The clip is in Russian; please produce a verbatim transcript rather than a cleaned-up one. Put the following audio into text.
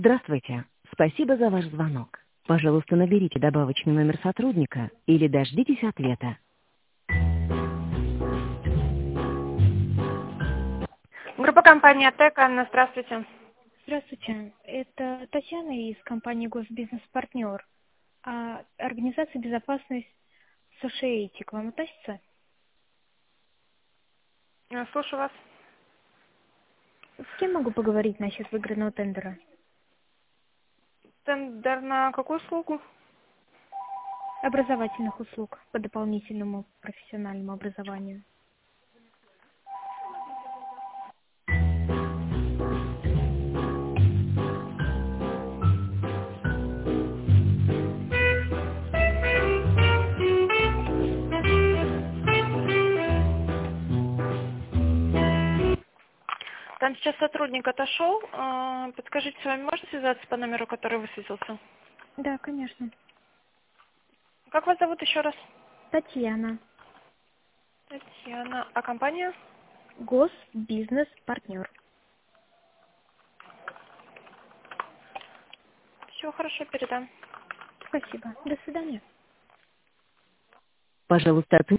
Здравствуйте. Спасибо за ваш звонок. Пожалуйста, наберите добавочный номер сотрудника или дождитесь ответа. Группа компании АТЭК, Анна, здравствуйте. Здравствуйте, это Татьяна из компании Госбизнес-партнер. А организация безопасность Associated к вам относится? Я слушаю вас. С кем могу поговорить насчет выигранного тендера? Тендер на какую услугу? Образовательных услуг по дополнительному профессиональному образованию. Там сейчас сотрудник отошел. Э, Подскажите, с вами можно связаться по номеру, который высветился? Да, конечно. Как вас зовут еще раз? Татьяна. Татьяна. А компания? Госбизнес-партнер. Все хорошо, передам. Спасибо. До свидания. Пожалуйста, ответьте.